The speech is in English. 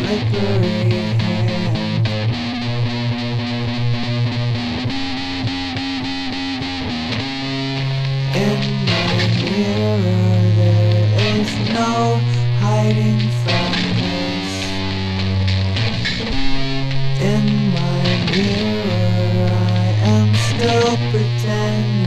slippery hand. In my mirror there is no hiding from this. In my mirror